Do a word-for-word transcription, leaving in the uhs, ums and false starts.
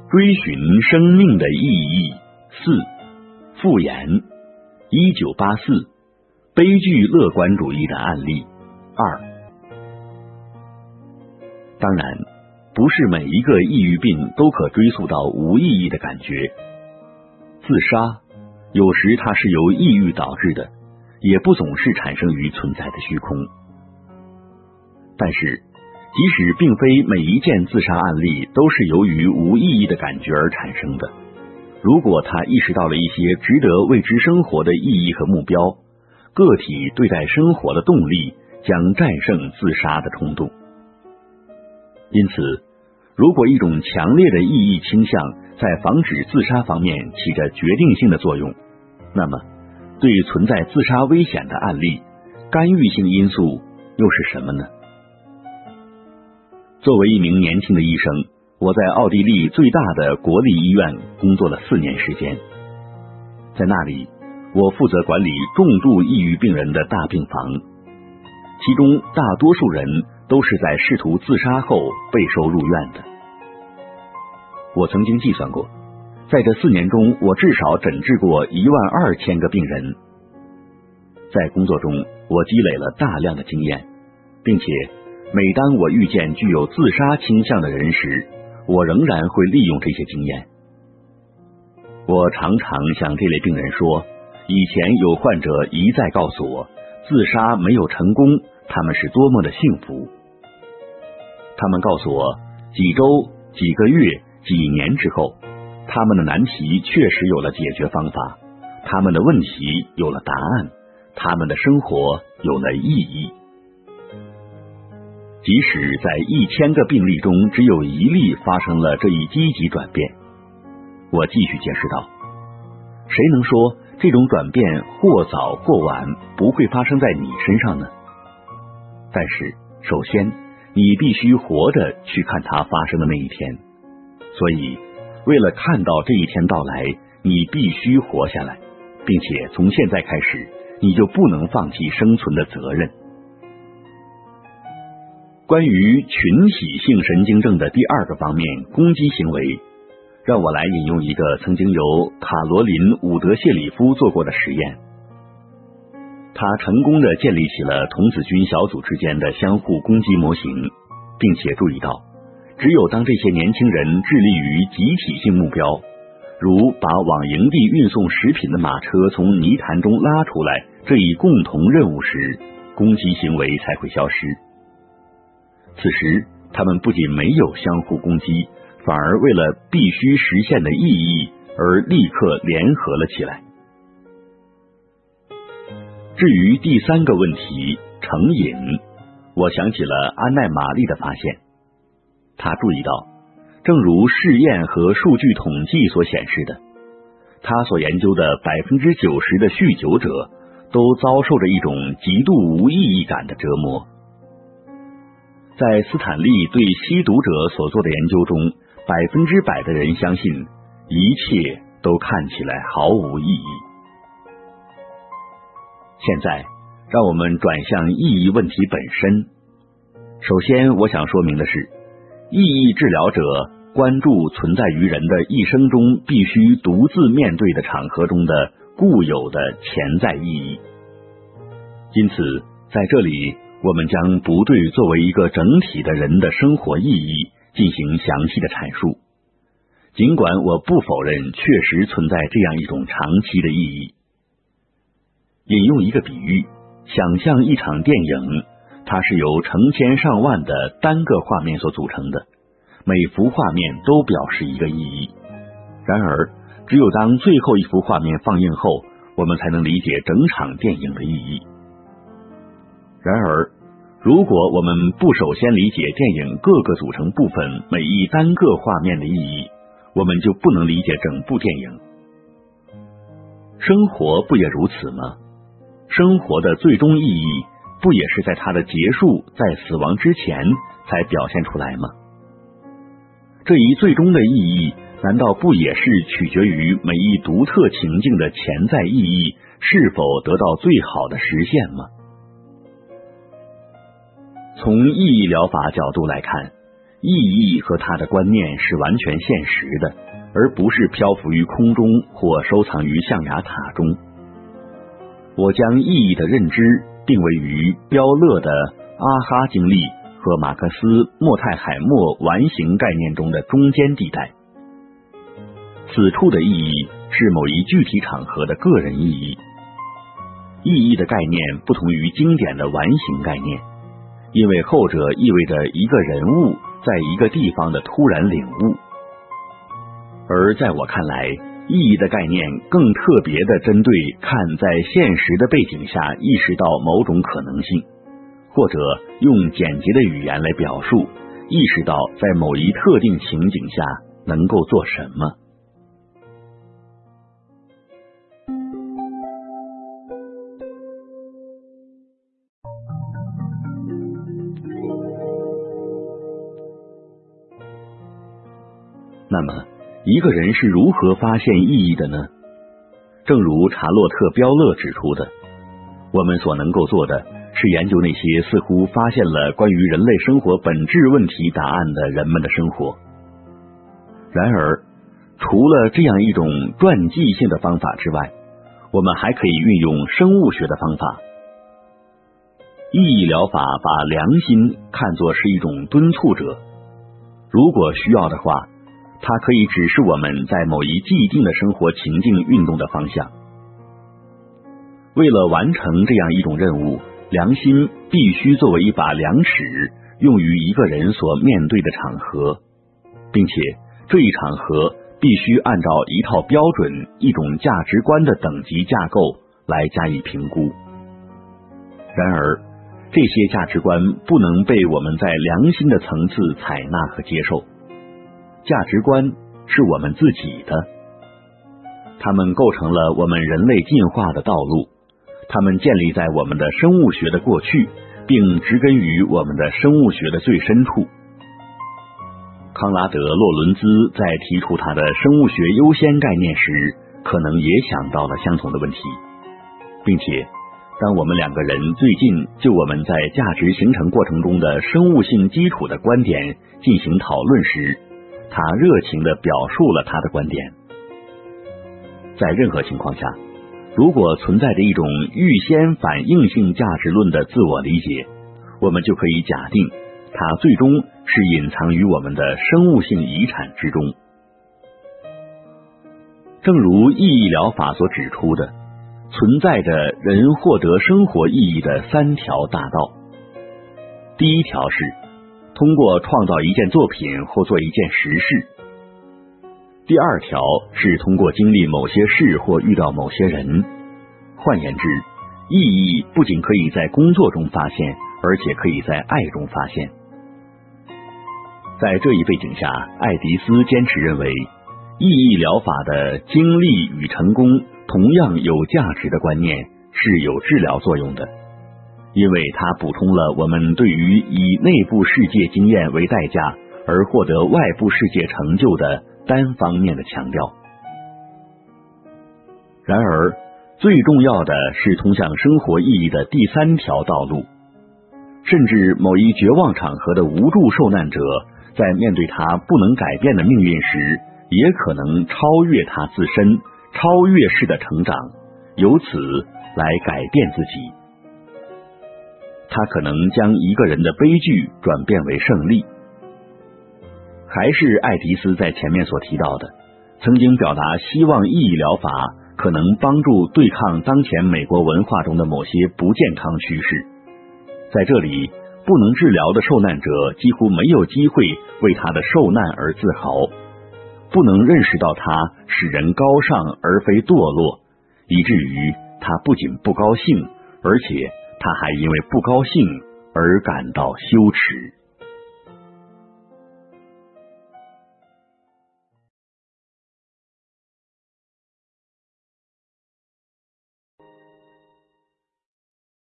追寻生命的意义四复言一九八四悲剧乐观主义的案例二。当然，不是每一个抑郁病都可追溯到无意义的感觉。自杀有时它是由抑郁导致的，也不总是产生于存在的虚空。但是即使并非每一件自杀案例都是由于无意义的感觉而产生的，如果他意识到了一些值得为之生活的意义和目标，个体对待生活的动力将战胜自杀的冲动。因此，如果一种强烈的意义倾向在防止自杀方面起着决定性的作用，那么对存在自杀危险的案例，干预性因素又是什么呢？作为一名年轻的医生，我在奥地利最大的国立医院工作了四年时间。在那里，我负责管理重度抑郁病人的大病房，其中大多数人都是在试图自杀后被收入院的。我曾经计算过，在这四年中，我至少诊治过一万二千个病人。在工作中，我积累了大量的经验，并且每当我遇见具有自杀倾向的人时，我仍然会利用这些经验。我常常向这类病人说，以前有患者一再告诉我，自杀没有成功，他们是多么的幸福。他们告诉我，几周、几个月、几年之后，他们的难题确实有了解决方法，他们的问题有了答案，他们的生活有了意义。即使在一千个病例中只有一例发生了这一积极转变，我继续解释道，谁能说这种转变或早或晚不会发生在你身上呢？但是首先你必须活着去看它发生的那一天，所以为了看到这一天到来，你必须活下来，并且从现在开始你就不能放弃生存的责任。关于群体性神经症的第二个方面，攻击行为，让我来引用一个曾经由卡罗琳·伍德谢里夫做过的实验。他成功地建立起了童子军小组之间的相互攻击模型，并且注意到，只有当这些年轻人致力于集体性目标，如把往营地运送食品的马车从泥潭中拉出来这一共同任务时，攻击行为才会消失。此时他们不仅没有相互攻击，反而为了必须实现的意义而立刻联合了起来。至于第三个问题，成瘾，我想起了安奈玛丽的发现。他注意到，正如试验和数据统计所显示的，他所研究的 百分之九十 的酗酒者都遭受着一种极度无意义感的折磨。在斯坦利对吸毒者所做的研究中，百分之百的人相信一切都看起来毫无意义。现在让我们转向意义问题本身。首先我想说明的是，意义治疗者关注存在于人的一生中必须独自面对的场合中的固有的潜在意义。因此在这里我们将不对作为一个整体的人的生活意义进行详细的阐述，尽管我不否认确实存在这样一种长期的意义。引用一个比喻，想象一场电影，它是由成千上万的单个画面所组成的，每幅画面都表示一个意义。然而只有当最后一幅画面放映后，我们才能理解整场电影的意义。然而如果我们不首先理解电影各个组成部分每一单个画面的意义，我们就不能理解整部电影。生活不也如此吗？生活的最终意义不也是在它的结束，在死亡之前才表现出来吗？这一最终的意义难道不也是取决于每一独特情境的潜在意义是否得到最好的实现吗？从意义疗法角度来看， 意义和它的观念是完全现实的，而不是漂浮于空中或收藏于象牙塔中。我将意义的认知定位于彪勒的阿哈经历和马克思莫泰海默完形概念中的中间地带。此处的意义是某一具体场合的个人意义。意义的概念不同于经典的完形概念，因为后者意味着一个人物在一个地方的突然领悟。而在我看来，意义的概念更特别的针对看在现实的背景下意识到某种可能性，或者用简洁的语言来表述，意识到在某一特定情景下能够做什么。那么一个人是如何发现意义的呢？正如查洛特·彪勒指出的，我们所能够做的是研究那些似乎发现了关于人类生活本质问题答案的人们的生活。然而，除了这样一种传记性的方法之外，我们还可以运用生物学的方法。意义疗法把良心看作是一种敦促者，如果需要的话，它可以指示我们在某一既定的生活情境运动的方向。为了完成这样一种任务，良心必须作为一把量尺，用于一个人所面对的场合，并且这一场合必须按照一套标准、一种价值观的等级架构来加以评估。然而，这些价值观不能被我们在良心的层次采纳和接受。价值观是我们自己的，它们构成了我们人类进化的道路，它们建立在我们的生物学的过去，并植根于我们的生物学的最深处。康拉德·洛伦兹在提出他的生物学优先概念时，可能也想到了相同的问题，并且当我们两个人最近就我们在价值形成过程中的生物性基础的观点进行讨论时，他热情地表述了他的观点。在任何情况下，如果存在着一种预先反应性价值论的自我理解，我们就可以假定它最终是隐藏于我们的生物性遗产之中。正如意义疗法所指出的，存在着人获得生活意义的三条大道。第一条是通过创造一件作品或做一件实事。第二条是通过经历某些事或遇到某些人。换言之，意义不仅可以在工作中发现，而且可以在爱中发现。在这一背景下，爱迪斯坚持认为，意义疗法的经历与成功同样有价值的观念是有治疗作用的，因为它补充了我们对于以内部世界经验为代价而获得外部世界成就的单方面的强调。然而，最重要的是通向生活意义的第三条道路。甚至某一绝望场合的无助受难者，在面对他不能改变的命运时，也可能超越他自身，超越式的成长，由此来改变自己。他可能将一个人的悲剧转变为胜利。还是爱迪斯在前面所提到的，曾经表达希望意义疗法可能帮助对抗当前美国文化中的某些不健康趋势。在这里，不能治疗的受难者几乎没有机会为他的受难而自豪，不能认识到他使人高尚而非堕落，以至于他不仅不高兴，而且他还因为不高兴而感到羞耻。